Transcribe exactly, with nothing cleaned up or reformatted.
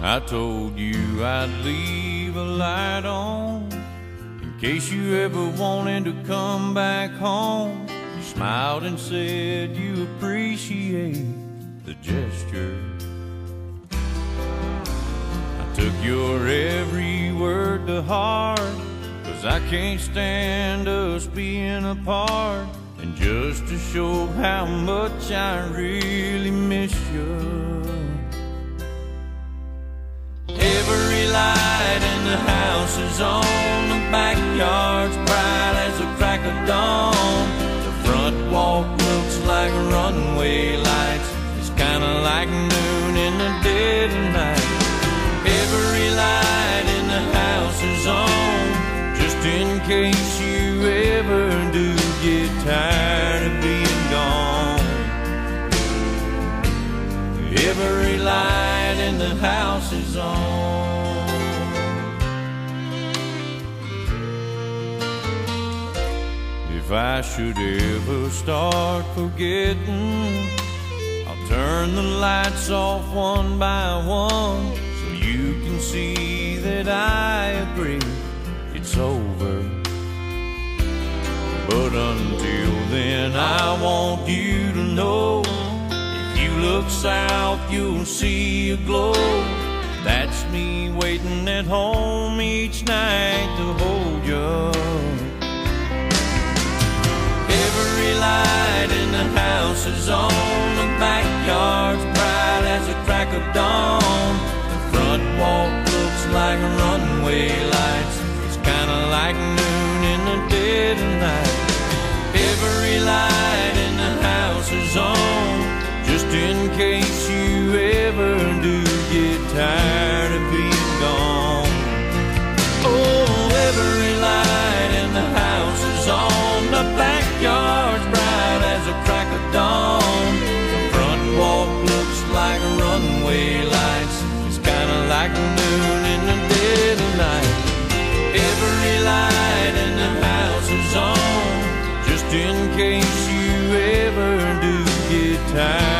I told you I'd leave a light on in case you ever wanted to come back home. You smiled and said you appreciate the gesture. I took your every word to heart, 'cause I can't stand us being apart. And just to show how much I really miss you, every light in the house is on, the backyard's bright as a crack of dawn. The front walk looks like runway lights, it's kinda like noon in the dead of night. Every light in the house is on, just in case you ever do get tired of being gone. Every light in the house is on. If I should ever start forgetting, I'll turn the lights off one by one, so you can see that I agree it's over. But until then, I want you to know, if you look south, you'll see a glow. That's me waiting at home each night to hold you. Every light in the house is on, the backyard's bright as a crack of dawn. The front walk looks like runway lights, it's kinda like noon in the dead of night. Every light in the house is on, just in case you ever do get tired of being gone. Oh, every light in the house is on, the backyard's bright as a crack of dawn. The front walk looks like runway lights, it's kinda like noon in the dead of night. Every light in the house is on, just in case you ever do get tired